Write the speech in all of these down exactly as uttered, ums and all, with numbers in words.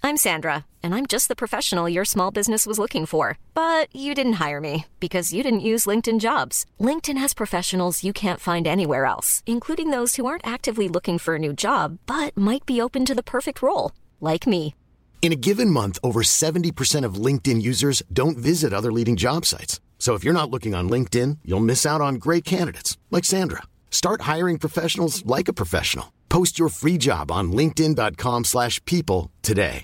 I'm Sandra, and I'm just the professional your small business was looking for. But you didn't hire me because you didn't use LinkedIn Jobs. LinkedIn has professionals you can't find anywhere else, including those who aren't actively looking for a new job, but might be open to the perfect role, like me. In a given month, over seventy percent of LinkedIn users don't visit other leading job sites. So if you're not looking on LinkedIn, you'll miss out on great candidates like Sandra. Start hiring professionals like a professional. Post your free job on linkedin.com slash people today.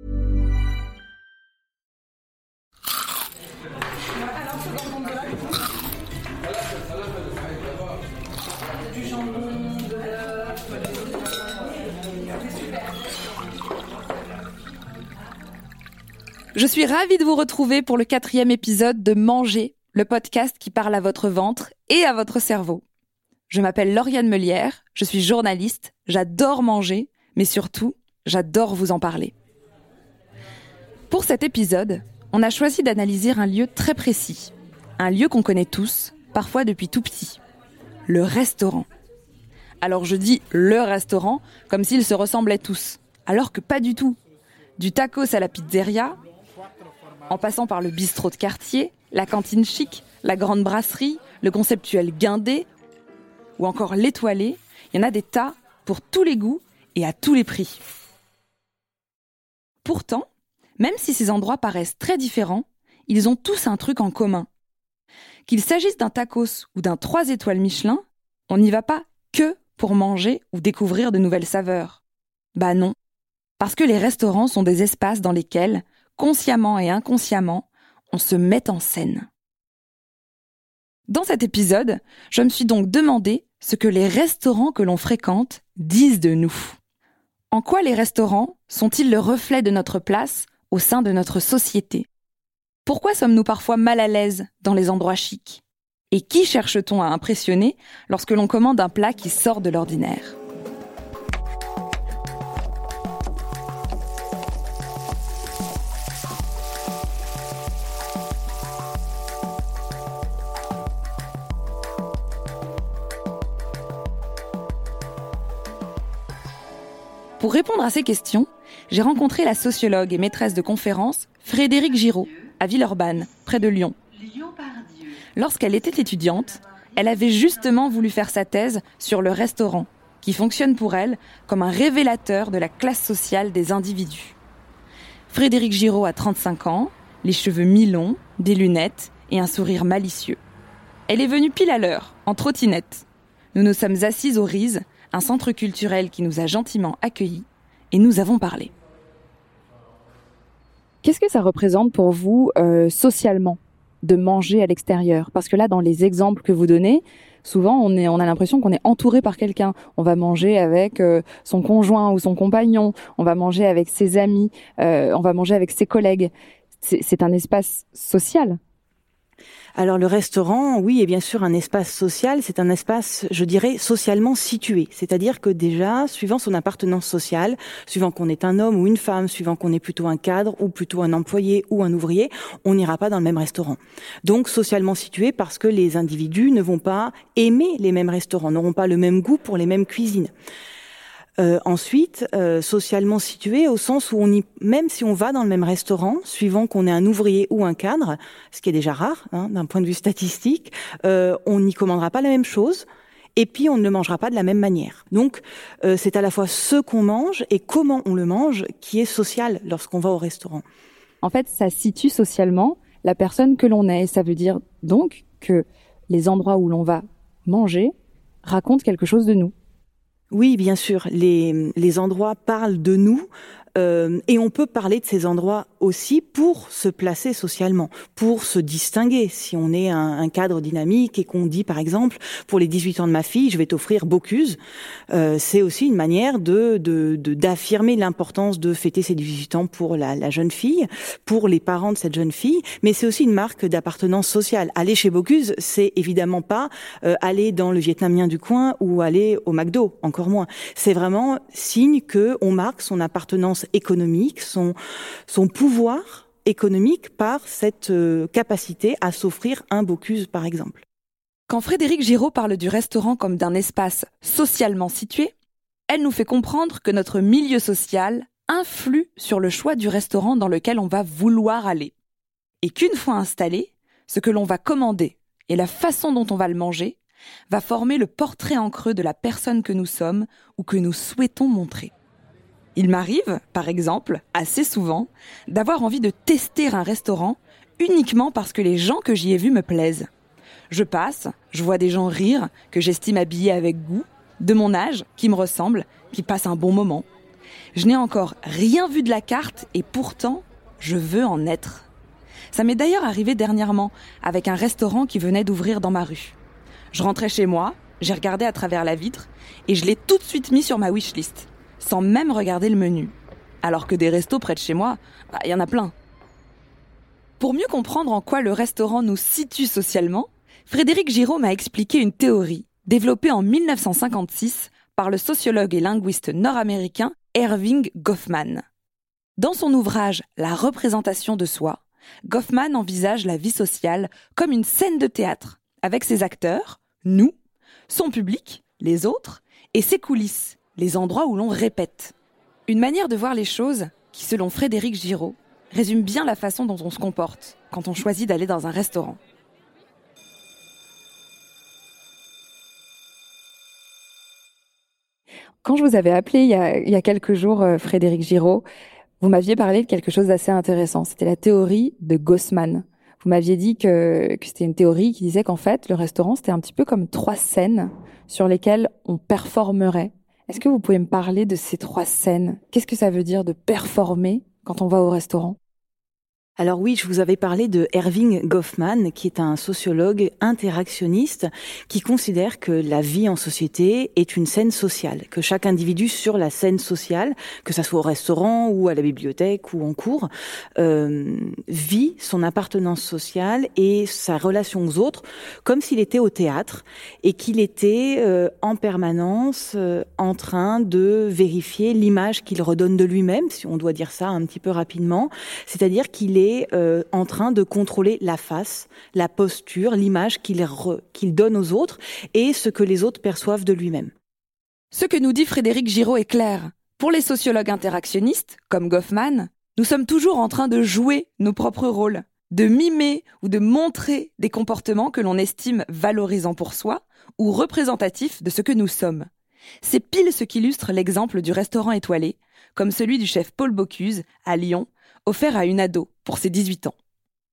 Je suis ravie de vous retrouver pour le quatrième épisode de Manger, le podcast qui parle à votre ventre et à votre cerveau. Je m'appelle Lauriane Meulière, je suis journaliste, j'adore manger, mais surtout, j'adore vous en parler. Pour cet épisode, on a choisi d'analyser un lieu très précis, un lieu qu'on connaît tous, parfois depuis tout petit, le restaurant. Alors je dis le restaurant comme s'ils se ressemblaient tous, alors que pas du tout. Du tacos à la pizzeria, en passant par le bistrot de quartier, la cantine chic, la grande brasserie, le conceptuel guindé, ou encore l'étoilé, il y en a des tas pour tous les goûts et à tous les prix. Pourtant, même si ces endroits paraissent très différents, ils ont tous un truc en commun. Qu'il s'agisse d'un tacos ou d'un trois étoiles Michelin, on n'y va pas que pour manger ou découvrir de nouvelles saveurs. Bah non, parce que les restaurants sont des espaces dans lesquels, consciemment et inconsciemment, on se met en scène. Dans cet épisode, je me suis donc demandé ce que les restaurants que l'on fréquente disent de nous. En quoi les restaurants sont-ils le reflet de notre place au sein de notre société ? Pourquoi sommes-nous parfois mal à l'aise dans les endroits chics ? Et qui cherche-t-on à impressionner lorsque l'on commande un plat qui sort de l'ordinaire ? Pour répondre à ces questions, j'ai rencontré la sociologue et maîtresse de conférences Frédérique Giraud, à Villeurbanne, près de Lyon. Lorsqu'elle était étudiante, elle avait justement voulu faire sa thèse sur le restaurant, qui fonctionne pour elle comme un révélateur de la classe sociale des individus. Frédérique Giraud a trente-cinq ans, les cheveux mi-longs, des lunettes et un sourire malicieux. Elle est venue pile à l'heure, en trottinette. Nous nous sommes assises au Riz, un centre culturel qui nous a gentiment accueillis, et nous avons parlé. Qu'est-ce que ça représente pour vous euh, socialement de manger à l'extérieur ? Parce que là, dans les exemples que vous donnez, souvent on, est, on a l'impression qu'on est entouré par quelqu'un. On va manger avec euh, son conjoint ou son compagnon, on va manger avec ses amis, euh, on va manger avec ses collègues. C'est, c'est un espace social. Alors le restaurant, oui, est bien sûr un espace social, c'est un espace, je dirais, socialement situé. C'est-à-dire que déjà, suivant son appartenance sociale, suivant qu'on est un homme ou une femme, suivant qu'on est plutôt un cadre ou plutôt un employé ou un ouvrier, on n'ira pas dans le même restaurant. Donc socialement situé parce que les individus ne vont pas aimer les mêmes restaurants, n'auront pas le même goût pour les mêmes cuisines. Euh, ensuite, euh, socialement situé au sens où on y, même si on va dans le même restaurant, suivant qu'on est un ouvrier ou un cadre, ce qui est déjà rare hein, d'un point de vue statistique, euh, on n'y commandera pas la même chose et puis on ne le mangera pas de la même manière. Donc euh, c'est à la fois ce qu'on mange et comment on le mange qui est social lorsqu'on va au restaurant. En fait, ça situe socialement la personne que l'on est. Ça veut dire donc que les endroits où l'on va manger racontent quelque chose de nous. Oui, bien sûr, les, les endroits parlent de nous euh, et on peut parler de ces endroits aussi pour se placer socialement, pour se distinguer. Si on est un, un cadre dynamique et qu'on dit, par exemple, pour les dix-huit ans de ma fille, je vais t'offrir Bocuse, euh, c'est aussi une manière de, de, de d'affirmer l'importance de fêter ses dix-huit ans pour la, la jeune fille, pour les parents de cette jeune fille, mais c'est aussi une marque d'appartenance sociale. Aller chez Bocuse, c'est évidemment pas euh, aller dans le vietnamien du coin ou aller au McDo, encore moins. C'est vraiment signe que on marque son appartenance économique, son son pouvoir économique par cette euh, capacité à s'offrir un Bocuse, par exemple. Quand Frédérique Giraud parle du restaurant comme d'un espace socialement situé, elle nous fait comprendre que notre milieu social influe sur le choix du restaurant dans lequel on va vouloir aller. Et qu'une fois installé, ce que l'on va commander et la façon dont on va le manger va former le portrait en creux de la personne que nous sommes ou que nous souhaitons montrer. Il m'arrive, par exemple, assez souvent, d'avoir envie de tester un restaurant uniquement parce que les gens que j'y ai vus me plaisent. Je passe, je vois des gens rire, que j'estime habillés avec goût, de mon âge, qui me ressemblent, qui passent un bon moment. Je n'ai encore rien vu de la carte et pourtant, je veux en être. Ça m'est d'ailleurs arrivé dernièrement avec un restaurant qui venait d'ouvrir dans ma rue. Je rentrais chez moi, j'ai regardé à travers la vitre et je l'ai tout de suite mis sur ma wishlist, sans même regarder le menu. Alors que des restos près de chez moi, bah, y en a plein. Pour mieux comprendre en quoi le restaurant nous situe socialement, Frédéric Giraud m'a expliqué une théorie développée en dix-neuf cent cinquante-six par le sociologue et linguiste nord-américain Erving Goffman. Dans son ouvrage « La représentation de soi », Goffman envisage la vie sociale comme une scène de théâtre, avec ses acteurs, nous, son public, les autres, et ses coulisses, les endroits où l'on répète. Une manière de voir les choses qui, selon Frédéric Giraud, résume bien la façon dont on se comporte quand on choisit d'aller dans un restaurant. Quand je vous avais appelé il y a, il y a quelques jours, euh, Frédéric Giraud, vous m'aviez parlé de quelque chose d'assez intéressant. C'était la théorie de Goffman. Vous m'aviez dit que, que c'était une théorie qui disait qu'en fait, le restaurant, c'était un petit peu comme trois scènes sur lesquelles on performerait. Est-ce que vous pouvez me parler de ces trois scènes ? Qu'est-ce que ça veut dire de performer quand on va au restaurant ? Alors oui, je vous avais parlé de Erving Goffman, qui est un sociologue interactionniste qui considère que la vie en société est une scène sociale, que chaque individu sur la scène sociale, que ça soit au restaurant ou à la bibliothèque ou en cours, euh, vit son appartenance sociale et sa relation aux autres comme s'il était au théâtre et qu'il était euh, en permanence euh, en train de vérifier l'image qu'il redonne de lui-même, si on doit dire ça un petit peu rapidement, c'est-à-dire qu'il est Euh, en train de contrôler la face, la posture, l'image qu'il, re, qu'il donne aux autres et ce que les autres perçoivent de lui-même. Ce que nous dit Frédéric Giraud est clair. Pour les sociologues interactionnistes, comme Goffman, nous sommes toujours en train de jouer nos propres rôles, de mimer ou de montrer des comportements que l'on estime valorisants pour soi ou représentatifs de ce que nous sommes. C'est pile ce qu'illustre l'exemple du restaurant étoilé, comme celui du chef Paul Bocuse, à Lyon, offert à une ado pour ses dix-huit ans.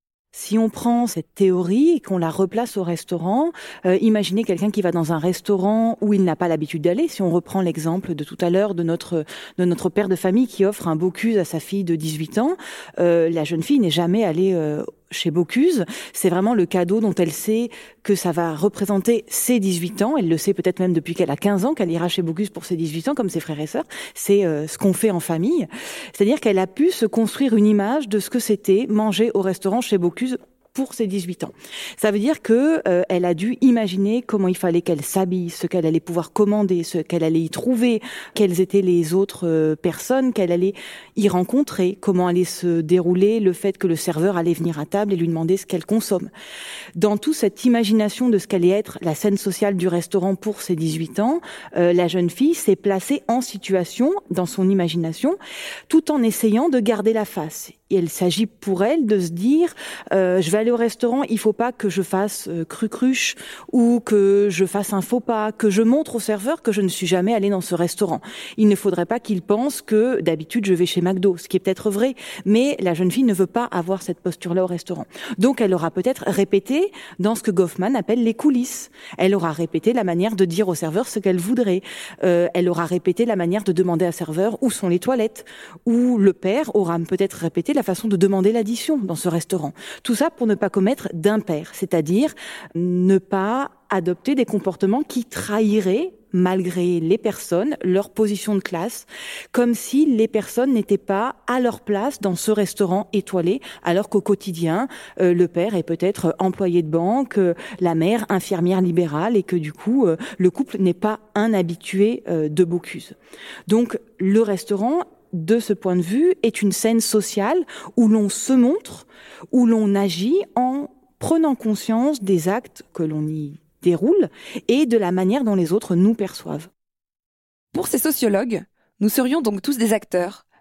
Si on prend cette théorie et qu'on la replace au restaurant, euh, imaginez quelqu'un qui va dans un restaurant où il n'a pas l'habitude d'aller. Si on reprend l'exemple de tout à l'heure de notre de notre père de famille qui offre un Bocuse à sa fille de dix-huit ans, euh, la jeune fille n'est jamais allée euh, chez Bocuse. C'est vraiment le cadeau dont elle sait que ça va représenter ses dix-huit ans. Elle le sait peut-être même depuis qu'elle a quinze ans, qu'elle ira chez Bocuse pour ses dix-huit ans, comme ses frères et sœurs. C'est euh, ce qu'on fait en famille. C'est-à-dire qu'elle a pu se construire une image de ce que c'était manger au restaurant chez Bocuse pour ses dix-huit ans. Ça veut dire que euh, elle a dû imaginer comment il fallait qu'elle s'habille, ce qu'elle allait pouvoir commander, ce qu'elle allait y trouver, quelles étaient les autres euh, personnes qu'elle allait y rencontrer, comment allait se dérouler le fait que le serveur allait venir à table et lui demander ce qu'elle consomme. Dans toute cette imagination de ce qu'allait être la scène sociale du restaurant pour ses dix-huit ans, euh, la jeune fille s'est placée en situation, dans son imagination, tout en essayant de garder la face. Et il s'agit pour elle de se dire euh, je vais aller au restaurant, il faut pas que je fasse euh, cru-cruche ou que je fasse un faux pas, que je montre au serveur que je ne suis jamais allée dans ce restaurant. Il ne faudrait pas qu'il pense que d'habitude je vais chez McDo, ce qui est peut-être vrai, mais la jeune fille ne veut pas avoir cette posture-là au restaurant. Donc elle aura peut-être répété dans ce que Goffman appelle les coulisses. Elle aura répété la manière de dire au serveur ce qu'elle voudrait. Euh, elle aura répété la manière de demander à serveur où sont les toilettes. Ou le père aura peut-être répété la façon de demander l'addition dans ce restaurant. Tout ça pour ne pas commettre d'impair, c'est-à-dire ne pas adopter des comportements qui trahiraient, malgré les personnes, leur position de classe, comme si les personnes n'étaient pas à leur place dans ce restaurant étoilé, alors qu'au quotidien, euh, le père est peut-être employé de banque, euh, la mère infirmière libérale, et que du coup, euh, le couple n'est pas un habitué euh, de Bocuse. Donc, le restaurant, de ce point de vue, est une scène sociale où l'on se montre, où l'on agit en prenant conscience des actes que l'on y déroule et de la manière dont les autres nous perçoivent. Pour ces sociologues, nous serions donc tous des acteurs,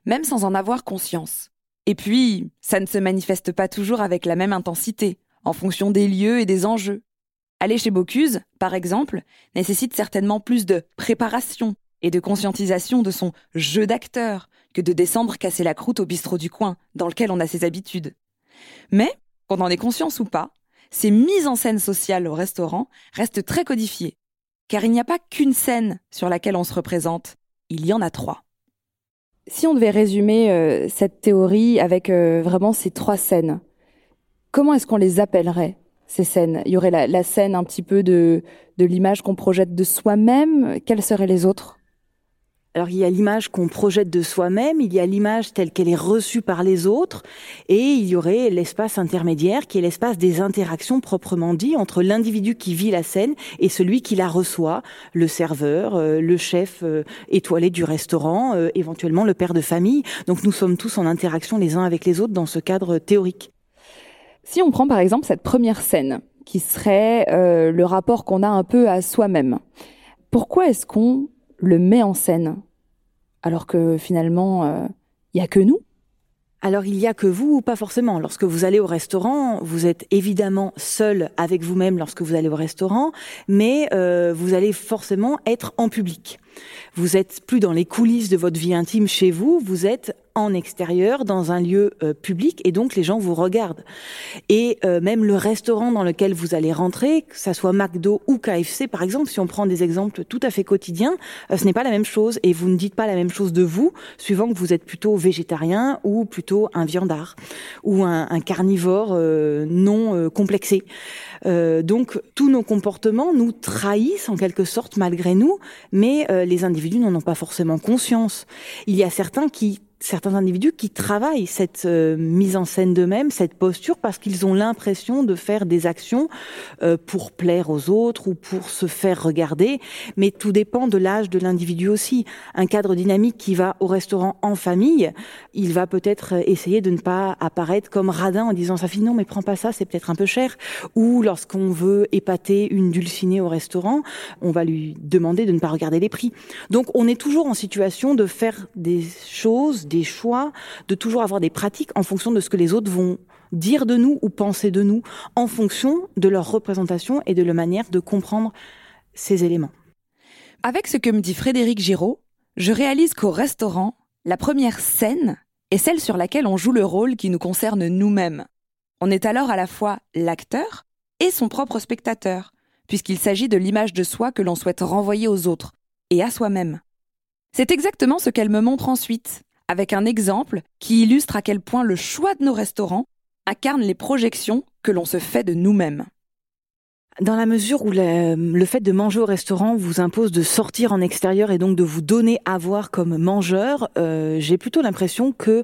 même sans en avoir conscience. Et puis, ça ne se manifeste pas toujours avec la même intensité, en fonction des lieux et des enjeux. Aller chez Bocuse, par exemple, nécessite certainement plus de préparation et de conscientisation de son jeu d'acteur que de descendre casser la croûte au bistrot du coin, dans lequel on a ses habitudes. Mais, qu'on en ait conscience ou pas, ces mises en scène sociales au restaurant restent très codifiées. Car il n'y a pas qu'une scène sur laquelle on se représente, il y en a trois. Si on devait résumer euh, cette théorie avec euh, vraiment ces trois scènes, comment est-ce qu'on les appellerait, ces scènes ? Il y aurait la, la scène un petit peu de, de l'image qu'on projette de soi-même. Quelles seraient les autres ? Alors, il y a l'image qu'on projette de soi-même, il y a l'image telle qu'elle est reçue par les autres, et il y aurait l'espace intermédiaire, qui est l'espace des interactions proprement dit, entre l'individu qui vit la scène et celui qui la reçoit, le serveur, euh, le chef euh, étoilé du restaurant, euh, éventuellement le père de famille. Donc, nous sommes tous en interaction les uns avec les autres dans ce cadre théorique. Si on prend par exemple cette première scène, qui serait euh, le rapport qu'on a un peu à soi-même, pourquoi est-ce qu'on le met en scène ? Alors que finalement, il euh, n'y a que nous. Alors, il y a que vous ou pas forcément. Lorsque vous allez au restaurant, vous êtes évidemment seul avec vous-même lorsque vous allez au restaurant, mais euh, vous allez forcément être en public. Vous êtes plus dans les coulisses de votre vie intime chez vous, vous êtes en extérieur, dans un lieu euh, public, et donc les gens vous regardent. Et euh, même le restaurant dans lequel vous allez rentrer, que ça soit McDo ou K F C par exemple, si on prend des exemples tout à fait quotidiens, euh, ce n'est pas la même chose, et vous ne dites pas la même chose de vous, suivant que vous êtes plutôt végétarien ou plutôt un viandard, ou un, un carnivore euh, non euh, complexé. Euh, donc tous nos comportements nous trahissent en quelque sorte malgré nous, mais euh, les individus n'en ont pas forcément conscience. Il y a certains qui certains individus qui travaillent cette euh, mise en scène d'eux-mêmes, cette posture, parce qu'ils ont l'impression de faire des actions euh, pour plaire aux autres ou pour se faire regarder, mais tout dépend de l'âge de l'individu aussi. Un cadre dynamique qui va au restaurant en famille, il va peut-être essayer de ne pas apparaître comme radin en disant sa fille non mais prends pas ça, c'est peut-être un peu cher, ou lorsqu'on veut épater une dulcinée au restaurant, on va lui demander de ne pas regarder les prix. Donc on est toujours en situation de faire des choses, des choix, de toujours avoir des pratiques en fonction de ce que les autres vont dire de nous ou penser de nous, en fonction de leur représentation et de leur manière de comprendre ces éléments. Avec ce que me dit Frédéric Giraud, je réalise qu'au restaurant, la première scène est celle sur laquelle on joue le rôle qui nous concerne nous-mêmes. On est alors à la fois l'acteur et son propre spectateur, puisqu'il s'agit de l'image de soi que l'on souhaite renvoyer aux autres et à soi-même. C'est exactement ce qu'elle me montre ensuite, avec un exemple qui illustre à quel point le choix de nos restaurants incarne les projections que l'on se fait de nous-mêmes. Dans la mesure où le, le fait de manger au restaurant vous impose de sortir en extérieur et donc de vous donner à voir comme mangeur, euh, j'ai plutôt l'impression que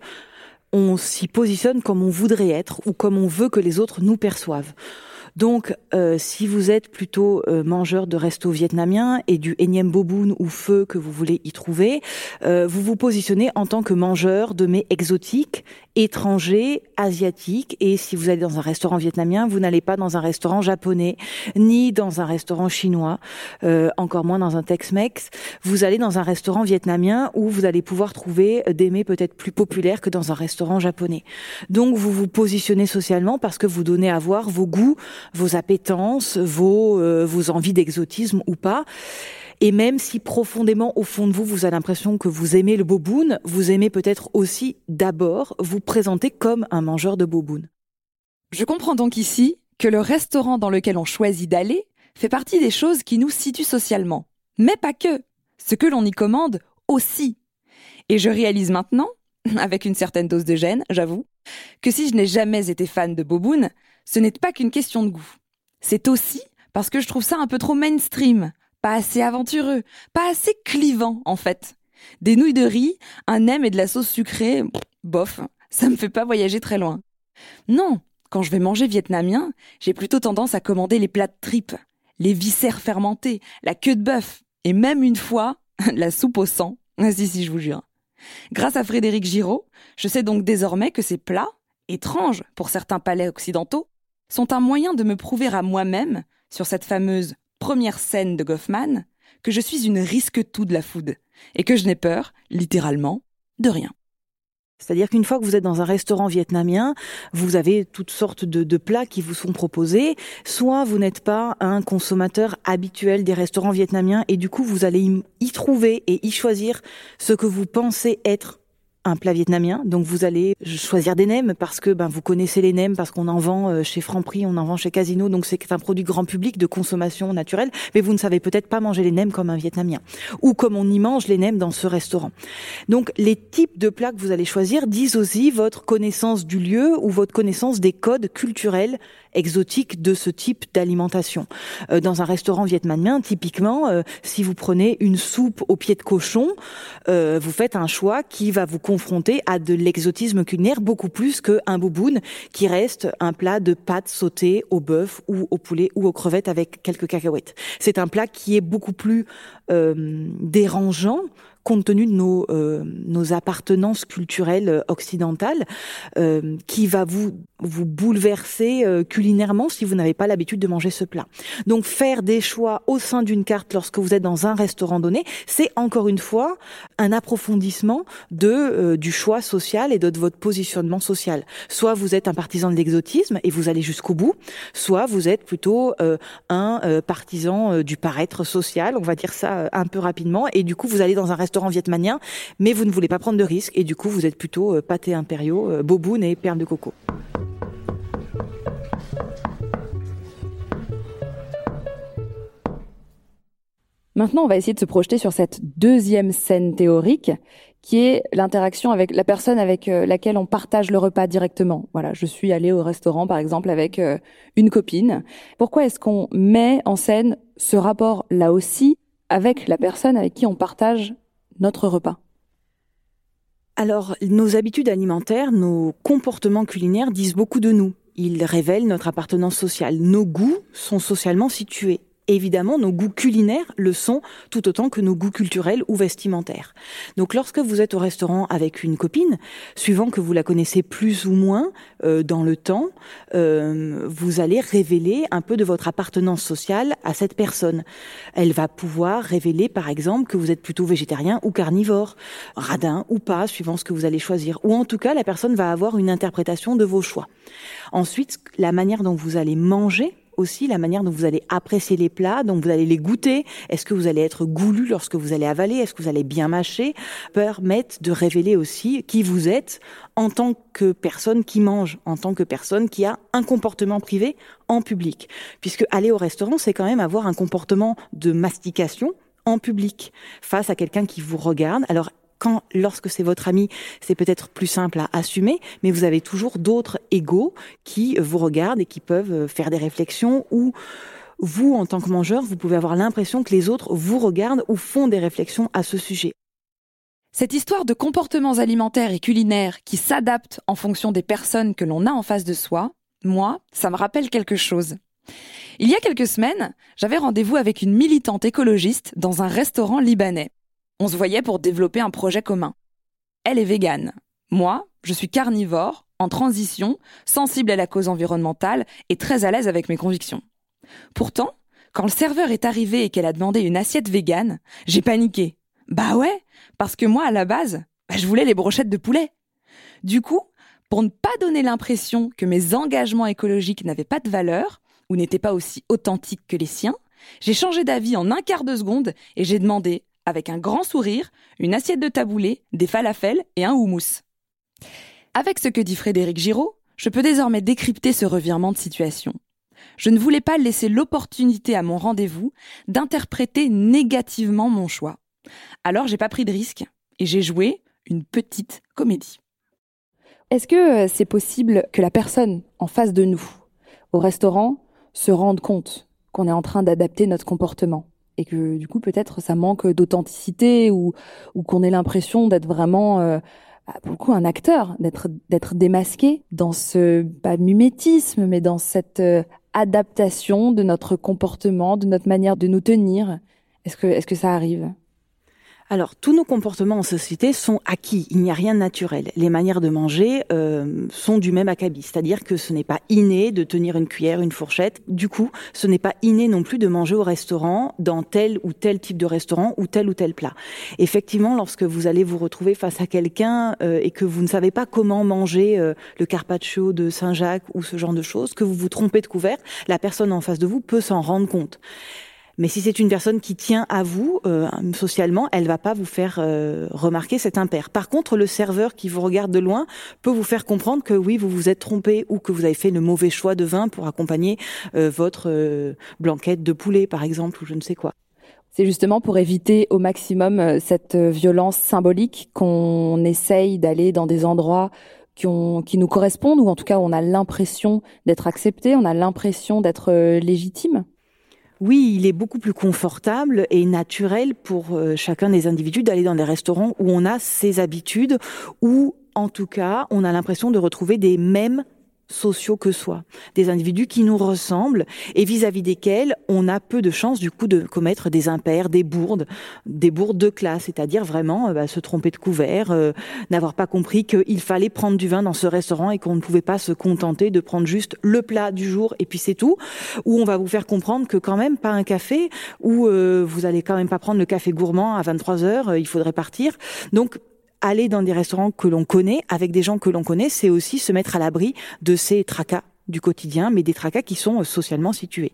on s'y positionne comme on voudrait être ou comme on veut que les autres nous perçoivent. Donc, euh, si vous êtes plutôt euh, mangeur de resto vietnamien et du énième boboon ou feu que vous voulez y trouver, euh, vous vous positionnez en tant que mangeur de mets exotiques, étrangers, asiatiques. Et si vous allez dans un restaurant vietnamien, vous n'allez pas dans un restaurant japonais, ni dans un restaurant chinois, euh, encore moins dans un Tex-Mex. Vous allez dans un restaurant vietnamien où vous allez pouvoir trouver des mets peut-être plus populaires que dans un restaurant japonais. Donc, vous vous positionnez socialement parce que vous donnez à voir vos goûts, vos appétences, vos, euh, vos envies d'exotisme ou pas. Et même si profondément, au fond de vous, vous avez l'impression que vous aimez le boboon, vous aimez peut-être aussi d'abord vous présenter comme un mangeur de boboon. Je comprends donc ici que le restaurant dans lequel on choisit d'aller fait partie des choses qui nous situent socialement. Mais pas que. Ce que l'on y commande aussi. Et je réalise maintenant, avec une certaine dose de gêne, j'avoue, que si je n'ai jamais été fan de boboon, ce n'est pas qu'une question de goût. C'est aussi parce que je trouve ça un peu trop mainstream, pas assez aventureux, pas assez clivant en fait. Des nouilles de riz, un nem et de la sauce sucrée, bof, ça me fait pas voyager très loin. Non, quand je vais manger vietnamien, j'ai plutôt tendance à commander les plats de tripes, les viscères fermentés, la queue de bœuf, et même une fois, la soupe au sang. Ah si, si, je vous jure. Grâce à Frédéric Giraud, je sais donc désormais que ces plats, étranges pour certains palais occidentaux, sont un moyen de me prouver à moi-même, sur cette fameuse première scène de Goffman, que je suis une risque-tout de la food, et que je n'ai peur, littéralement, de rien. C'est-à-dire qu'une fois que vous êtes dans un restaurant vietnamien, vous avez toutes sortes de, de plats qui vous sont proposés. Soit vous n'êtes pas un consommateur habituel des restaurants vietnamiens et du coup vous allez y, y trouver et y choisir ce que vous pensez être un plat vietnamien. Donc vous allez choisir des nems parce que ben vous connaissez les nems, parce qu'on en vend chez Franprix, on en vend chez Casino, donc c'est un produit grand public de consommation naturelle, mais vous ne savez peut-être pas manger les nems comme un Vietnamien ou comme on y mange les nems dans ce restaurant. Donc les types de plats que vous allez choisir disent aussi votre connaissance du lieu ou votre connaissance des codes culturels exotiques de ce type d'alimentation. Euh, dans un restaurant vietnamien, typiquement, euh, si vous prenez une soupe au pied de cochon, euh, vous faites un choix qui va vous confronter à de l'exotisme culinaire beaucoup plus qu'un bouboune qui reste un plat de pâtes sautées au bœuf ou au poulet ou aux crevettes avec quelques cacahuètes. C'est un plat qui est beaucoup plus euh, dérangeant compte tenu de nos, euh, nos appartenances culturelles occidentales, euh, qui va vous, vous bouleverser euh, culinairement si vous n'avez pas l'habitude de manger ce plat. Donc faire des choix au sein d'une carte lorsque vous êtes dans un restaurant donné, c'est encore une fois un approfondissement de euh, du choix social et de, de votre positionnement social. Soit vous êtes un partisan de l'exotisme et vous allez jusqu'au bout, soit vous êtes plutôt euh, un euh, partisan euh, du paraître social, on va dire ça euh, un peu rapidement, et du coup vous allez dans un restaurant vietnamien, mais vous ne voulez pas prendre de risques, et du coup vous êtes plutôt euh, pâtés impériaux, euh, boboune et perles de coco. Maintenant, on va essayer de se projeter sur cette deuxième scène théorique, qui est l'interaction avec la personne avec laquelle on partage le repas directement. Voilà, je suis allée au restaurant, par exemple, avec une copine. Pourquoi est-ce qu'on met en scène ce rapport, là aussi, avec la personne avec qui on partage notre repas? Alors, nos habitudes alimentaires, nos comportements culinaires disent beaucoup de nous. Ils révèlent notre appartenance sociale. Nos goûts sont socialement situés. Évidemment, nos goûts culinaires le sont tout autant que nos goûts culturels ou vestimentaires. Donc lorsque vous êtes au restaurant avec une copine, suivant que vous la connaissez plus ou moins euh, dans le temps, euh, vous allez révéler un peu de votre appartenance sociale à cette personne. Elle va pouvoir révéler par exemple que vous êtes plutôt végétarien ou carnivore, radin ou pas, suivant ce que vous allez choisir. Ou en tout cas, la personne va avoir une interprétation de vos choix. Ensuite, la manière dont vous allez manger, aussi la manière dont vous allez apprécier les plats, dont vous allez les goûter, est-ce que vous allez être goulu lorsque vous allez avaler, est-ce que vous allez bien mâcher, permettent de révéler aussi qui vous êtes en tant que personne qui mange, en tant que personne qui a un comportement privé en public. Puisque aller au restaurant, c'est quand même avoir un comportement de mastication en public, face à quelqu'un qui vous regarde. Alors, Quand, lorsque c'est votre ami, c'est peut-être plus simple à assumer, mais vous avez toujours d'autres égaux qui vous regardent et qui peuvent faire des réflexions, ou vous, en tant que mangeur, vous pouvez avoir l'impression que les autres vous regardent ou font des réflexions à ce sujet. Cette histoire de comportements alimentaires et culinaires qui s'adaptent en fonction des personnes que l'on a en face de soi, moi, ça me rappelle quelque chose. Il y a quelques semaines, j'avais rendez-vous avec une militante écologiste dans un restaurant libanais. On se voyait pour développer un projet commun. Elle est végane. Moi, je suis carnivore, en transition, sensible à la cause environnementale et très à l'aise avec mes convictions. Pourtant, quand le serveur est arrivé et qu'elle a demandé une assiette végane, j'ai paniqué. Bah ouais, parce que moi, à la base, bah, je voulais les brochettes de poulet. Du coup, pour ne pas donner l'impression que mes engagements écologiques n'avaient pas de valeur ou n'étaient pas aussi authentiques que les siens, j'ai changé d'avis en un quart de seconde et j'ai demandé, avec un grand sourire, une assiette de taboulé, des falafels et un houmous. Avec ce que dit Frédéric Giraud, je peux désormais décrypter ce revirement de situation. Je ne voulais pas laisser l'opportunité à mon rendez-vous d'interpréter négativement mon choix. Alors j'ai pas pris de risque et j'ai joué une petite comédie. Est-ce que c'est possible que la personne en face de nous, au restaurant, se rende compte qu'on est en train d'adapter notre comportement ? Et que du coup peut-être ça manque d'authenticité ou ou qu'on ait l'impression d'être vraiment euh, pour le coup un acteur, d'être d'être démasqué dans ce pas mimétisme mais dans cette euh, adaptation de notre comportement, de notre manière de nous tenir. Est-ce que est-ce que ça arrive ? Alors, tous nos comportements en société sont acquis. Il n'y a rien de naturel. Les manières de manger euh, sont du même acabit. C'est-à-dire que ce n'est pas inné de tenir une cuillère, une fourchette. Du coup, ce n'est pas inné non plus de manger au restaurant, dans tel ou tel type de restaurant ou tel ou tel plat. Effectivement, lorsque vous allez vous retrouver face à quelqu'un euh, et que vous ne savez pas comment manger euh, le carpaccio de Saint-Jacques ou ce genre de choses, que vous vous trompez de couvert, la personne en face de vous peut s'en rendre compte. Mais si c'est une personne qui tient à vous, euh, socialement, elle va pas vous faire euh, remarquer cet impair. Par contre, le serveur qui vous regarde de loin peut vous faire comprendre que oui, vous vous êtes trompé ou que vous avez fait le mauvais choix de vin pour accompagner euh, votre euh, blanquette de poulet, par exemple, ou je ne sais quoi. C'est justement pour éviter au maximum cette violence symbolique qu'on essaye d'aller dans des endroits qui, ont, qui nous correspondent, ou en tout cas on a l'impression d'être accepté, on a l'impression d'être légitime. Oui, il est beaucoup plus confortable et naturel pour euh, chacun des individus d'aller dans des restaurants où on a ses habitudes, où en tout cas on a l'impression de retrouver des mêmes sociaux que soi, des individus qui nous ressemblent et vis-à-vis desquels on a peu de chances du coup de commettre des impairs, des bourdes, des bourdes de classe, c'est-à-dire vraiment euh, bah, se tromper de couvert, euh, n'avoir pas compris qu'il fallait prendre du vin dans ce restaurant et qu'on ne pouvait pas se contenter de prendre juste le plat du jour et puis c'est tout, ou on va vous faire comprendre que quand même pas un café, ou euh, vous allez quand même pas prendre le café gourmand à vingt-trois heures, euh, il faudrait partir. Donc aller dans des restaurants que l'on connaît, avec des gens que l'on connaît, c'est aussi se mettre à l'abri de ces tracas du quotidien, mais des tracas qui sont socialement situés.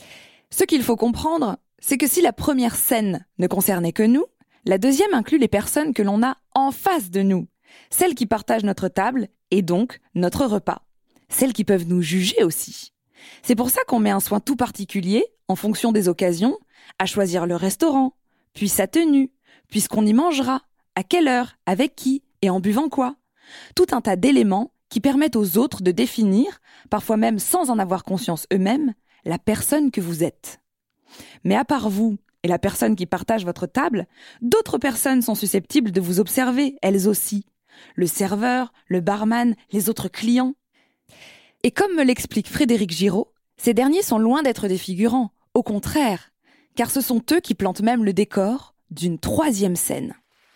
Ce qu'il faut comprendre, c'est que si la première scène ne concernait que nous, la deuxième inclut les personnes que l'on a en face de nous, celles qui partagent notre table et donc notre repas, celles qui peuvent nous juger aussi. C'est pour ça qu'on met un soin tout particulier, en fonction des occasions, à choisir le restaurant, puis sa tenue, puis ce qu'on y mangera, à quelle heure, avec qui et en buvant quoi. Tout un tas d'éléments qui permettent aux autres de définir, parfois même sans en avoir conscience eux-mêmes, la personne que vous êtes. Mais à part vous et la personne qui partage votre table, d'autres personnes sont susceptibles de vous observer, elles aussi. Le serveur, le barman, les autres clients. Et comme me l'explique Frédéric Giraud, ces derniers sont loin d'être des figurants, au contraire, car ce sont eux qui plantent même le décor d'une troisième scène.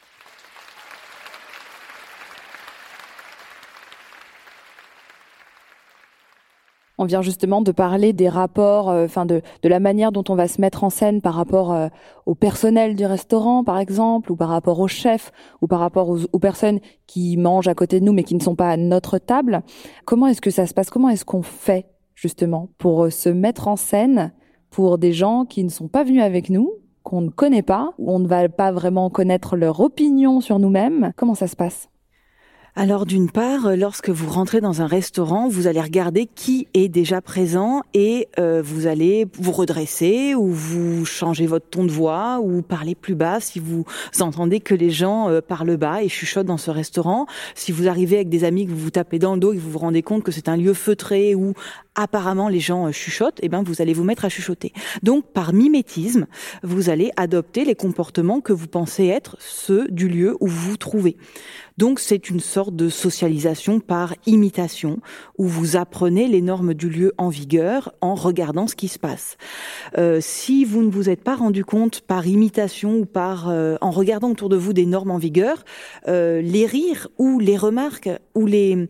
On vient justement de parler des rapports, enfin euh, de, de la manière dont on va se mettre en scène par rapport euh, au personnel du restaurant, par exemple, ou par rapport au chef, ou par rapport aux, aux personnes qui mangent à côté de nous mais qui ne sont pas à notre table. Comment est-ce que ça se passe ? Comment est-ce qu'on fait justement pour euh, se mettre en scène pour des gens qui ne sont pas venus avec nous, qu'on ne connaît pas, où on ne va pas vraiment connaître leur opinion sur nous-mêmes ? Comment ça se passe ? Alors d'une part, lorsque vous rentrez dans un restaurant, vous allez regarder qui est déjà présent et euh, vous allez vous redresser ou vous changer votre ton de voix ou parler plus bas si vous entendez que les gens euh, parlent bas et chuchotent dans ce restaurant. Si vous arrivez avec des amis que vous vous tapez dans le dos et que vous vous rendez compte que c'est un lieu feutré où apparemment les gens chuchotent, eh ben vous allez vous mettre à chuchoter. Donc par mimétisme, vous allez adopter les comportements que vous pensez être ceux du lieu où vous vous trouvez. Donc c'est une sorte de socialisation par imitation, où vous apprenez les normes du lieu en vigueur en regardant ce qui se passe. Euh, si vous ne vous êtes pas rendu compte par imitation ou par euh, en regardant autour de vous des normes en vigueur, euh, les rires ou les remarques ou les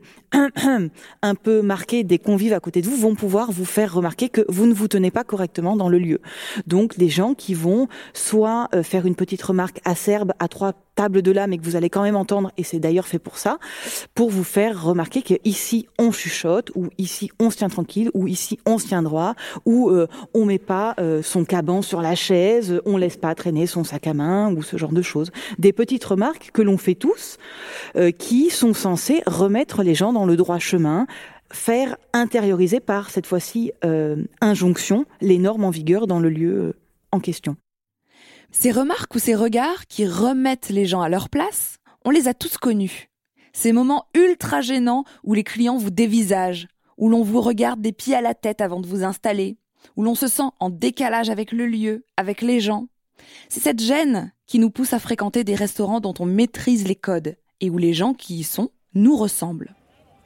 un peu marqués des convives à côté de vous vont pouvoir vous faire remarquer que vous ne vous tenez pas correctement dans le lieu. Donc des gens qui vont soit euh, faire une petite remarque acerbe à trois tables de là, mais que vous allez quand même entendre, et c'est d'ailleurs fait pour ça, pour vous faire remarquer qu'ici on chuchote, ou ici on se tient tranquille, ou ici on se tient droit, ou euh, on met pas euh, son caban sur la chaise, on laisse pas traîner son sac à main, ou ce genre de choses. Des petites remarques que l'on fait tous, euh, qui sont censées remettre les gens dans le droit chemin, faire intérioriser par, cette fois-ci, euh, injonction, les normes en vigueur dans le lieu euh, en question. Ces remarques ou ces regards qui remettent les gens à leur place, on les a tous connus. Ces moments ultra gênants où les clients vous dévisagent, où l'on vous regarde des pieds à la tête avant de vous installer, où l'on se sent en décalage avec le lieu, avec les gens. C'est cette gêne qui nous pousse à fréquenter des restaurants dont on maîtrise les codes et où les gens qui y sont nous ressemblent.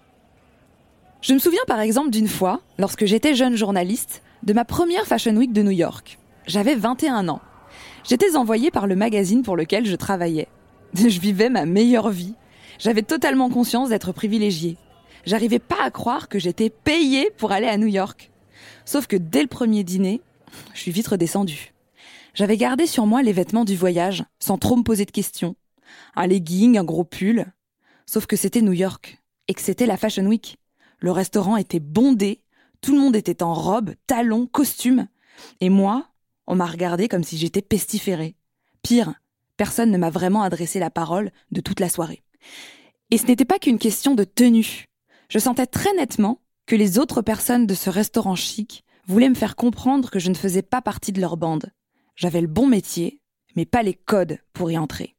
Je me souviens par exemple d'une fois, lorsque j'étais jeune journaliste, de ma première Fashion Week de New York. J'avais vingt et un ans. J'étais envoyée par le magazine pour lequel je travaillais. Je vivais ma meilleure vie. J'avais totalement conscience d'être privilégiée. J'arrivais pas à croire que j'étais payée pour aller à New York. Sauf que dès le premier dîner, je suis vite redescendue. J'avais gardé sur moi les vêtements du voyage, sans trop me poser de questions. Un legging, un gros pull. Sauf que c'était New York, et que c'était la Fashion Week. Le restaurant était bondé, tout le monde était en robe, talons, costumes. Et moi, on m'a regardé comme si j'étais pestiférée. Pire, personne ne m'a vraiment adressé la parole de toute la soirée. Et ce n'était pas qu'une question de tenue. Je sentais très nettement que les autres personnes de ce restaurant chic voulaient me faire comprendre que je ne faisais pas partie de leur bande. J'avais le bon métier, mais pas les codes pour y entrer.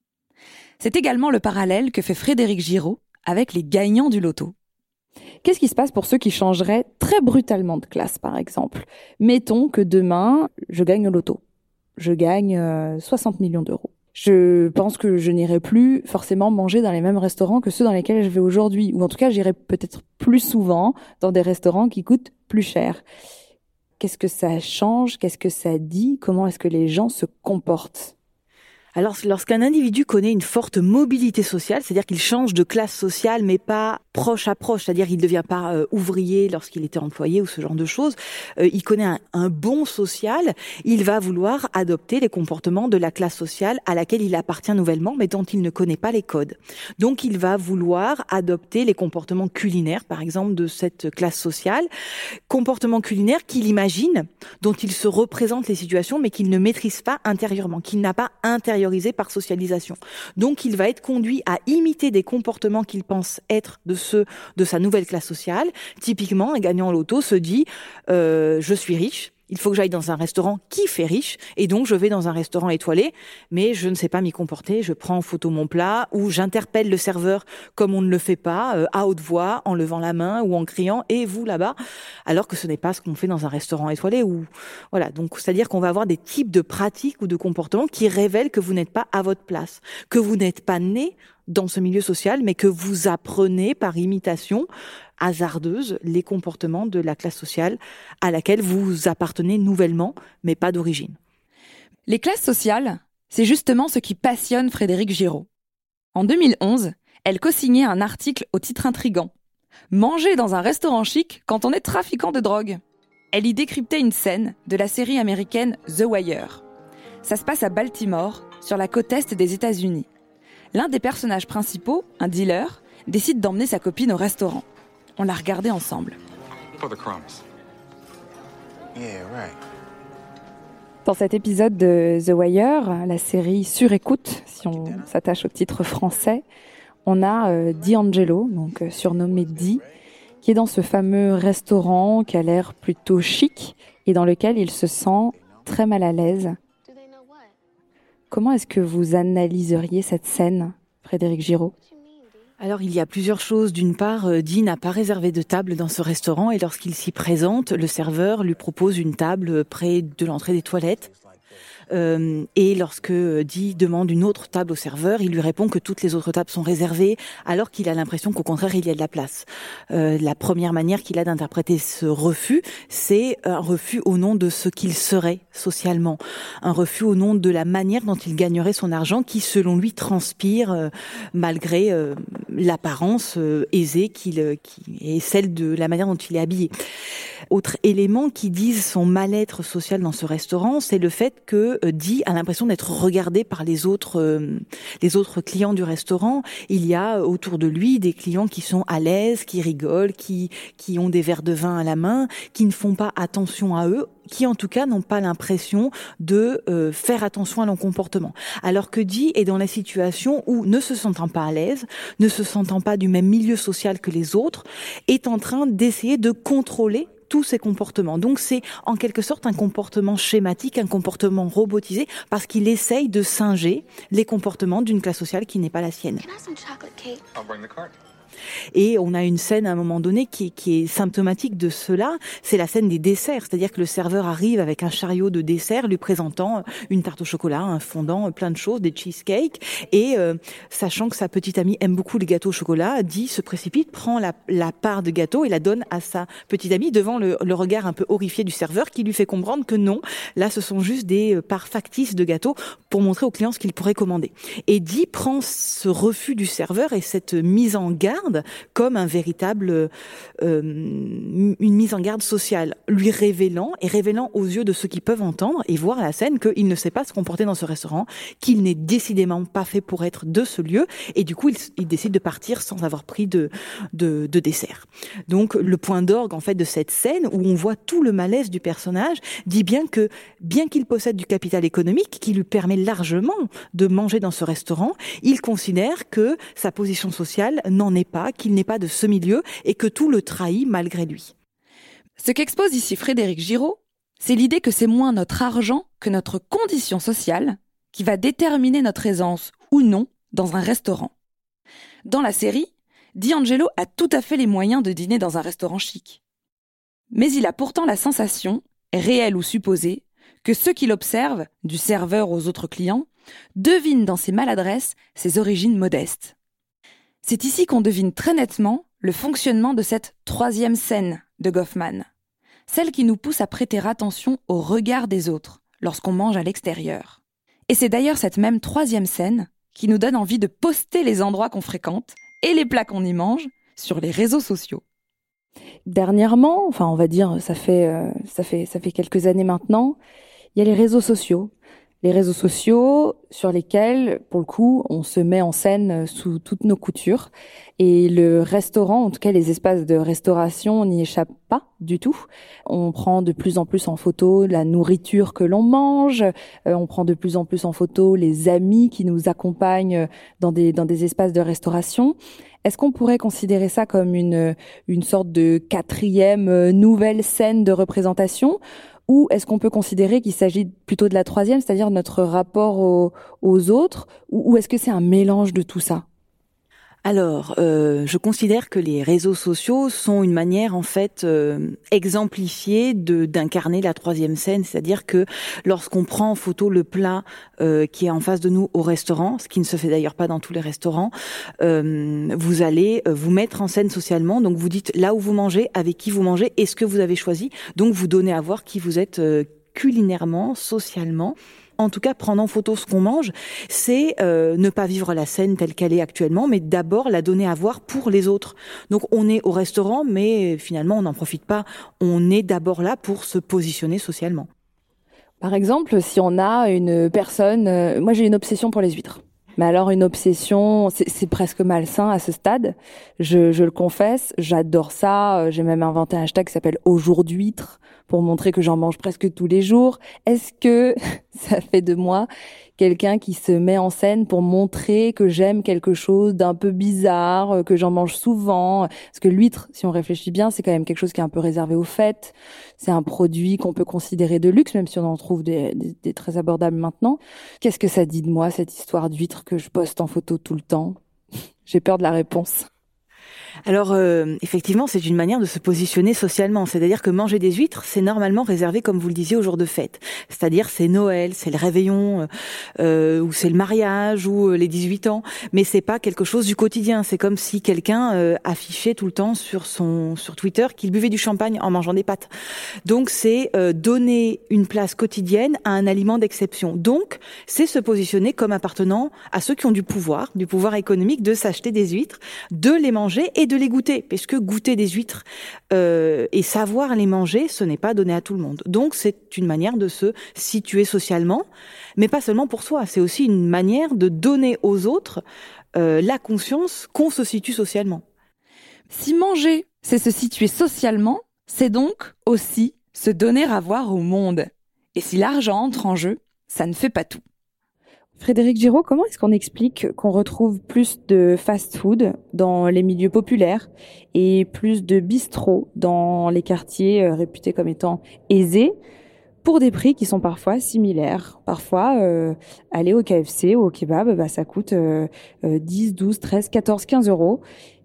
C'est également le parallèle que fait Frédéric Giraud avec les gagnants du loto. Qu'est-ce qui se passe pour ceux qui changeraient très brutalement de classe, par exemple ? Mettons que demain, je gagne au loto. Je gagne euh, soixante millions d'euros. Je pense que je n'irai plus forcément manger dans les mêmes restaurants que ceux dans lesquels je vais aujourd'hui. Ou en tout cas, j'irai peut-être plus souvent dans des restaurants qui coûtent plus cher. Qu'est-ce que ça change ? Qu'est-ce que ça dit ? Comment est-ce que les gens se comportent ? Alors, lorsqu'un individu connaît une forte mobilité sociale, c'est-à-dire qu'il change de classe sociale, mais pas proche à proche, c'est-à-dire qu'il ne devient pas euh, ouvrier lorsqu'il était employé ou ce genre de choses, euh, il connaît un, un bon social, il va vouloir adopter les comportements de la classe sociale à laquelle il appartient nouvellement, mais dont il ne connaît pas les codes. Donc, il va vouloir adopter les comportements culinaires, par exemple, de cette classe sociale, comportements culinaires qu'il imagine, dont il se représente les situations, mais qu'il ne maîtrise pas intérieurement, qu'il n'a pas intériorisé par socialisation. Donc, il va être conduit à imiter des comportements qu'il pense être de ceux de sa nouvelle classe sociale. Typiquement, un gagnant au loto se dit euh, « je suis riche ». Il faut que j'aille dans un restaurant qui fait riche, et donc je vais dans un restaurant étoilé, mais je ne sais pas m'y comporter, je prends en photo mon plat, ou j'interpelle le serveur comme on ne le fait pas, euh, à haute voix, en levant la main, ou en criant « et vous là-bas », alors que ce n'est pas ce qu'on fait dans un restaurant étoilé. Ou voilà, donc c'est-à-dire qu'on va avoir des types de pratiques ou de comportements qui révèlent que vous n'êtes pas à votre place, que vous n'êtes pas né dans ce milieu social, mais que vous apprenez par imitation hasardeuse les comportements de la classe sociale à laquelle vous appartenez nouvellement, mais pas d'origine. Les classes sociales, c'est justement ce qui passionne Frédéric Giraud. En deux mille onze, elle co-signait un article au titre intrigant « Manger dans un restaurant chic quand on est trafiquant de drogue ». Elle y décryptait une scène de la série américaine The Wire. Ça se passe à Baltimore, sur la côte est des États-Unis. L'un des personnages principaux, un dealer, décide d'emmener sa copine au restaurant. On l'a regardé ensemble. Yeah, right. Dans cet épisode de The Wire, la série Sur écoute, si on s'attache au titre français, on a euh, D'Angelo, donc euh, surnommé Di, qui est dans ce fameux restaurant qui a l'air plutôt chic et dans lequel il se sent très mal à l'aise. Comment est-ce que vous analyseriez cette scène, Frédéric Giraud ? Alors, il y a plusieurs choses. D'une part, Di n'a pas réservé de table dans ce restaurant et lorsqu'il s'y présente, le serveur lui propose une table près de l'entrée des toilettes. Euh, et lorsque Di demande une autre table au serveur, il lui répond que toutes les autres tables sont réservées, alors qu'il a l'impression qu'au contraire, il y a de la place. Euh, la première manière qu'il a d'interpréter ce refus, c'est un refus au nom de ce qu'il serait socialement. Un refus au nom de la manière dont il gagnerait son argent, qui, selon lui, transpire euh, malgré euh, l'apparence euh, aisée qu'il, qui est celle de la manière dont il est habillé. Autre élément qui dit son mal-être social dans ce restaurant, c'est le fait que euh, Di a l'impression d'être regardé par les autres, euh, les autres clients du restaurant. Il y a autour de lui des clients qui sont à l'aise, qui rigolent, qui, qui ont des verres de vin à la main, qui ne font pas attention à eux, qui en tout cas n'ont pas l'impression de euh, faire attention à leur comportement. Alors que Di est dans la situation où, ne se sentant pas à l'aise, ne se sentant pas du même milieu social que les autres, est en train d'essayer de contrôler tous ces comportements. Donc c'est en quelque sorte un comportement schématique, un comportement robotisé, parce qu'il essaye de singer les comportements d'une classe sociale qui n'est pas la sienne. Et on a une scène à un moment donné qui, qui est symptomatique de cela, c'est la scène des desserts, c'est-à-dire que le serveur arrive avec un chariot de desserts lui présentant une tarte au chocolat, un fondant, plein de choses, des cheesecakes, et euh, sachant que sa petite amie aime beaucoup les gâteaux au chocolat, dit, se précipite, prend la, la part de gâteau et la donne à sa petite amie devant le, le regard un peu horrifié du serveur qui lui fait comprendre que non, là ce sont juste des parts factices de gâteaux pour montrer au client ce qu'il pourrait commander. Et dit prend ce refus du serveur et cette mise en garde comme un véritable euh, une mise en garde sociale, lui révélant et révélant aux yeux de ceux qui peuvent entendre et voir la scène qu'il ne sait pas se comporter dans ce restaurant, qu'il n'est décidément pas fait pour être de ce lieu, et du coup il, il décide de partir sans avoir pris de, de, de dessert. Donc le point d'orgue en fait de cette scène où on voit tout le malaise du personnage dit bien que bien qu'il possède du capital économique qui lui permet largement de manger dans ce restaurant, il considère que sa position sociale n'en est pas, qu'il n'est pas de ce milieu et que tout le trahit malgré lui. Ce qu'expose ici Frédéric Giraud, c'est l'idée que c'est moins notre argent que notre condition sociale qui va déterminer notre aisance ou non dans un restaurant. Dans la série, D'Angelo a tout à fait les moyens de dîner dans un restaurant chic. Mais il a pourtant la sensation, réelle ou supposée, que ceux qui l'observent, du serveur aux autres clients, devinent dans ses maladresses ses origines modestes. C'est ici qu'on devine très nettement le fonctionnement de cette troisième scène de Goffman, celle qui nous pousse à prêter attention au regard des autres lorsqu'on mange à l'extérieur. Et c'est d'ailleurs cette même troisième scène qui nous donne envie de poster les endroits qu'on fréquente et les plats qu'on y mange sur les réseaux sociaux. Dernièrement, enfin on va dire ça fait euh, ça fait ça fait quelques années maintenant, il y a les réseaux sociaux. Les réseaux sociaux sur lesquels, pour le coup, on se met en scène sous toutes nos coutures. Et le restaurant, en tout cas les espaces de restauration, n'y échappent pas du tout. On prend de plus en plus en photo la nourriture que l'on mange. Euh, on prend de plus en plus en photo les amis qui nous accompagnent dans des, dans des espaces de restauration. Est-ce qu'on pourrait considérer ça comme une, une sorte de quatrième nouvelle scène de représentation ? Ou est-ce qu'on peut considérer qu'il s'agit plutôt de la troisième, c'est-à-dire notre rapport aux, aux autres, ou, ou est-ce que c'est un mélange de tout ça ? Alors, euh, je considère que les réseaux sociaux sont une manière, en fait, euh, exemplifiée de d'incarner la troisième scène, c'est-à-dire que lorsqu'on prend en photo le plat euh, qui est en face de nous au restaurant, ce qui ne se fait d'ailleurs pas dans tous les restaurants, euh, vous allez vous mettre en scène socialement, donc vous dites là où vous mangez, avec qui vous mangez, et ce que vous avez choisi, donc vous donnez à voir qui vous êtes euh, culinairement, socialement. En tout cas, prendre en photo ce qu'on mange, c'est euh, ne pas vivre la scène telle qu'elle est actuellement, mais d'abord la donner à voir pour les autres. Donc on est au restaurant, mais finalement on n'en profite pas. On est d'abord là pour se positionner socialement. Par exemple, si on a une personne... Euh, moi j'ai une obsession pour les huîtres. Mais alors une obsession, c'est, c'est presque malsain à ce stade. Je, je le confesse, j'adore ça. J'ai même inventé un hashtag qui s'appelle Au jour d'huîtres pour montrer que j'en mange presque tous les jours. Est-ce que ça fait de moi quelqu'un qui se met en scène pour montrer que j'aime quelque chose d'un peu bizarre, que j'en mange souvent? Parce que l'huître, si on réfléchit bien, c'est quand même quelque chose qui est un peu réservé aux fêtes. C'est un produit qu'on peut considérer de luxe, même si on en trouve des, des, des très abordables maintenant. Qu'est-ce que ça dit de moi, cette histoire d'huître que je poste en photo tout le temps? J'ai peur de la réponse. Alors, euh, effectivement, c'est une manière de se positionner socialement. C'est-à-dire que manger des huîtres, c'est normalement réservé, comme vous le disiez, aux jours de fête. C'est-à-dire, c'est Noël, c'est le réveillon, euh, ou c'est le mariage, ou les dix-huit ans. Mais c'est pas quelque chose du quotidien. C'est comme si quelqu'un euh, affichait tout le temps sur son sur Twitter qu'il buvait du champagne en mangeant des pâtes. Donc, c'est euh, donner une place quotidienne à un aliment d'exception. Donc, c'est se positionner comme appartenant à ceux qui ont du pouvoir, du pouvoir économique, de s'acheter des huîtres, de les manger et de les goûter, parce que goûter des huîtres euh, et savoir les manger, ce n'est pas donné à tout le monde. Donc c'est une manière de se situer socialement, mais pas seulement pour soi, c'est aussi une manière de donner aux autres euh, la conscience qu'on se situe socialement. Si manger, c'est se situer socialement, c'est donc aussi se donner à voir au monde. Et si l'argent entre en jeu, ça ne fait pas tout. Frédéric Giraud, comment est-ce qu'on explique qu'on retrouve plus de fast-food dans les milieux populaires et plus de bistrots dans les quartiers réputés comme étant aisés pour des prix qui sont parfois similaires? Parfois, euh, aller au K F C ou au kebab, bah, ça coûte euh, dix, douze, treize, quatorze, quinze euros.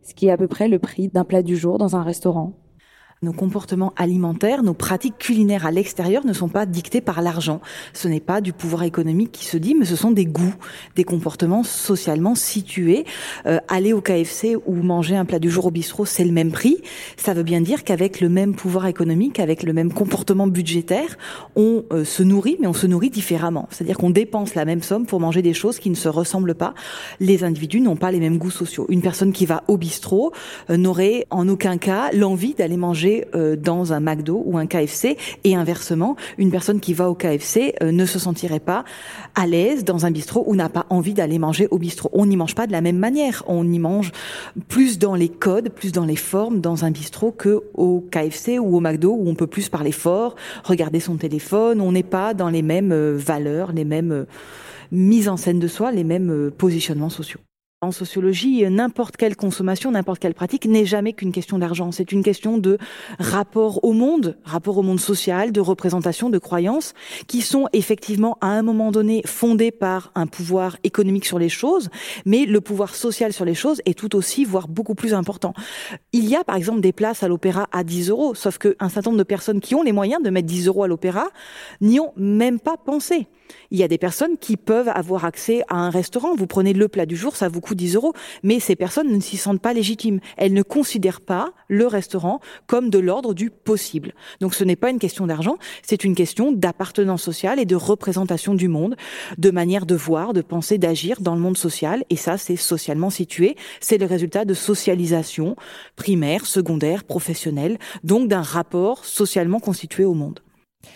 ce qui est à peu près le prix d'un plat du jour dans un restaurant. Nos comportements alimentaires, nos pratiques culinaires à l'extérieur ne sont pas dictés par l'argent. Ce n'est pas du pouvoir économique qui se dit, mais ce sont des goûts, des comportements socialement situés. Euh, aller au K F C ou manger un plat du jour au bistrot, c'est le même prix. Ça veut bien dire qu'avec le même pouvoir économique, avec le même comportement budgétaire, on euh, se nourrit, mais on se nourrit différemment. C'est-à-dire qu'on dépense la même somme pour manger des choses qui ne se ressemblent pas. Les individus n'ont pas les mêmes goûts sociaux. Une personne qui va au bistrot euh, n'aurait en aucun cas l'envie d'aller manger dans un McDo ou un K F C, et inversement, une personne qui va au K F C euh, ne se sentirait pas à l'aise dans un bistrot ou n'a pas envie d'aller manger au bistrot. On n'y mange pas de la même manière, on y mange plus dans les codes, plus dans les formes dans un bistrot que au K F C ou au McDo où on peut plus parler fort, regarder son téléphone, on n'est pas dans les mêmes euh, valeurs, les mêmes euh, mises en scène de soi, les mêmes euh, positionnements sociaux. En sociologie, n'importe quelle consommation, n'importe quelle pratique n'est jamais qu'une question d'argent. C'est une question de rapport au monde, rapport au monde social, de représentation, de croyances, qui sont effectivement à un moment donné fondées par un pouvoir économique sur les choses, mais le pouvoir social sur les choses est tout aussi, voire beaucoup plus important. Il y a par exemple des places à l'opéra à dix euros, sauf qu'un certain nombre de personnes qui ont les moyens de mettre dix euros à l'opéra n'y ont même pas pensé. Il y a des personnes qui peuvent avoir accès à un restaurant. Vous prenez le plat du jour, ça vous coûte dix euros. Mais ces personnes ne s'y sentent pas légitimes. Elles ne considèrent pas le restaurant comme de l'ordre du possible. Donc ce n'est pas une question d'argent, c'est une question d'appartenance sociale et de représentation du monde, de manière de voir, de penser, d'agir dans le monde social. Et ça, c'est socialement situé. C'est le résultat de socialisation primaire, secondaire, professionnelle, donc d'un rapport socialement constitué au monde.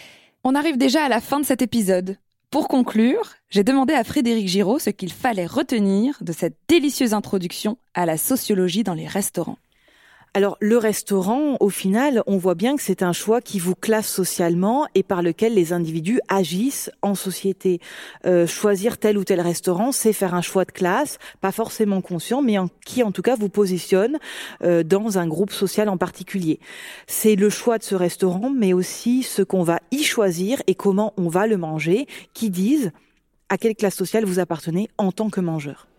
On arrive déjà à la fin de cet épisode. Pour conclure, j'ai demandé à Frédéric Giraud ce qu'il fallait retenir de cette délicieuse introduction à la sociologie dans les restaurants. Alors, le restaurant, au final, on voit bien que c'est un choix qui vous classe socialement et par lequel les individus agissent en société. Euh, choisir tel ou tel restaurant, c'est faire un choix de classe, pas forcément conscient, mais en, qui en tout cas vous positionne euh, dans un groupe social en particulier. C'est le choix de ce restaurant, mais aussi ce qu'on va y choisir et comment on va le manger, qui disent à quelle classe sociale vous appartenez en tant que mangeur.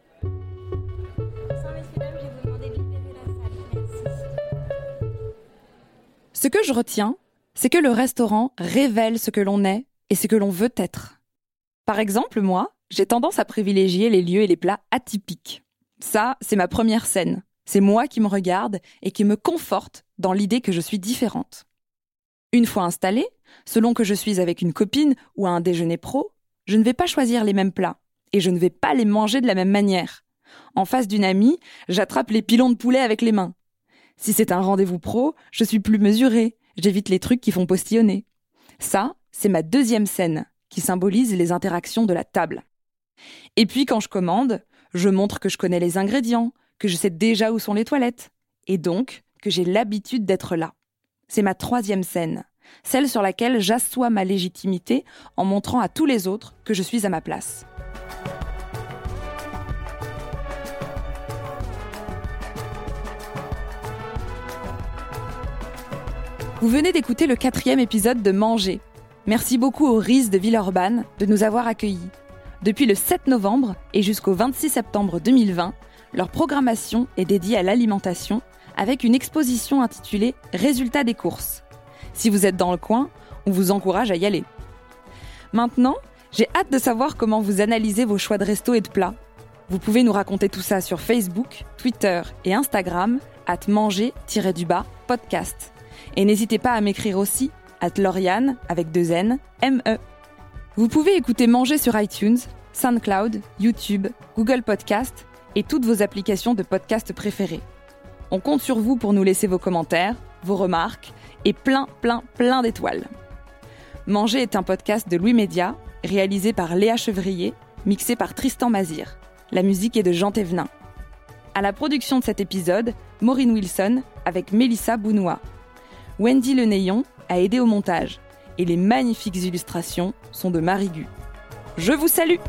Ce que je retiens, c'est que le restaurant révèle ce que l'on est et ce que l'on veut être. Par exemple, moi, j'ai tendance à privilégier les lieux et les plats atypiques. Ça, c'est ma première scène. C'est moi qui me regarde et qui me conforte dans l'idée que je suis différente. Une fois installée, selon que je suis avec une copine ou à un déjeuner pro, je ne vais pas choisir les mêmes plats et je ne vais pas les manger de la même manière. En face d'une amie, j'attrape les pilons de poulet avec les mains. Si c'est un rendez-vous pro, je suis plus mesurée, j'évite les trucs qui font postillonner. Ça, c'est ma deuxième scène, qui symbolise les interactions de la table. Et puis quand je commande, je montre que je connais les ingrédients, que je sais déjà où sont les toilettes, et donc que j'ai l'habitude d'être là. C'est ma troisième scène, celle sur laquelle j'assois ma légitimité en montrant à tous les autres que je suis à ma place. Vous venez d'écouter le quatrième épisode de Manger. Merci beaucoup au R I S de Villeurbanne de nous avoir accueillis. Depuis le sept novembre et jusqu'au vingt-six septembre deux mille vingt, leur programmation est dédiée à l'alimentation avec une exposition intitulée « Résultats des courses ». Si vous êtes dans le coin, on vous encourage à y aller. Maintenant, j'ai hâte de savoir comment vous analysez vos choix de resto et de plats. Vous pouvez nous raconter tout ça sur Facebook, Twitter et Instagram, at manger-du-bas podcast. Et n'hésitez pas à m'écrire aussi, at Lauriane, avec deux N, M E. Vous pouvez écouter Manger sur iTunes, SoundCloud, YouTube, Google Podcast et toutes vos applications de podcast préférées. On compte sur vous pour nous laisser vos commentaires, vos remarques et plein, plein, plein d'étoiles. Manger est un podcast de Louis Média, réalisé par Léa Chevrier, mixé par Tristan Mazir. La musique est de Jean Thévenin. À la production de cet épisode, Maureen Wilson avec Mélissa Bounois. Wendy Lenéillon a aidé au montage et les magnifiques illustrations sont de Marie Gu. Je vous salue!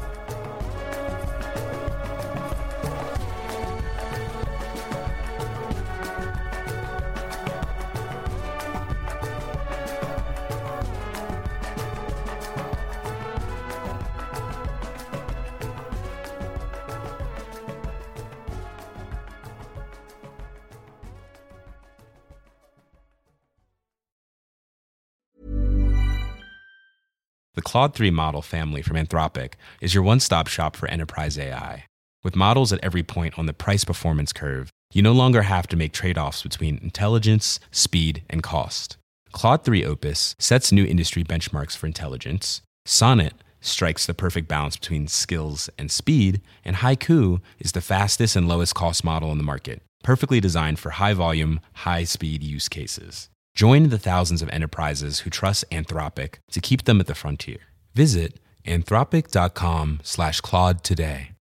The Claude three model family from Anthropic is your one-stop shop for enterprise A I. With models at every point on the price-performance curve, you no longer have to make trade-offs between intelligence, speed, and cost. Claude three Opus sets new industry benchmarks for intelligence. Sonnet strikes the perfect balance between skills and speed. And Haiku is the fastest and lowest cost model on the market, perfectly designed for high-volume, high-speed use cases. Join the thousands of enterprises who trust Anthropic to keep them at the frontier. Visit anthropic.com slash Claude today.